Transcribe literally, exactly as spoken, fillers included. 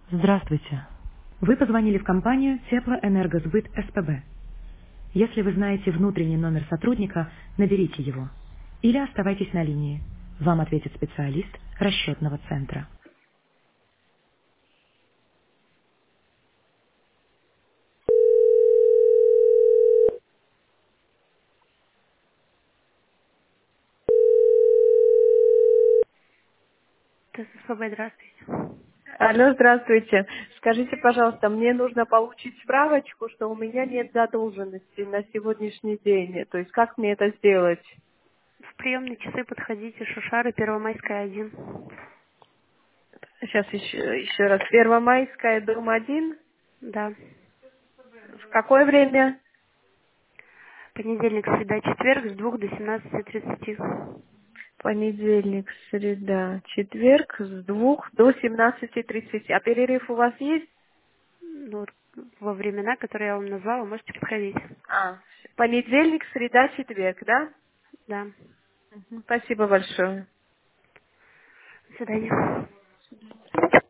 Здравствуйте. Вы позвонили в компанию Теплоэнергосбыт СПБ. Если вы знаете внутренний номер сотрудника, наберите его. Или оставайтесь на линии. Вам ответит специалист расчетного центра. ТССПБ, здравствуйте. Алло, здравствуйте. Скажите, пожалуйста, мне нужно получить справочку, что у меня нет задолженности на сегодняшний день. То есть как мне это сделать? В приемные часы подходите, Шушары, Первомайская, один. Сейчас еще, еще раз. Первомайская, дом один. Да. В какое время? Понедельник, среда, четверг с двух до семнадцати тридцати. Понедельник, среда, четверг с двух до семнадцати тридцати. А перерыв у вас есть? Ну, вот во времена, которые я вам назвала, можете подходить. А, понедельник, среда, четверг, да? Да. Мгм. Спасибо большое. До свидания.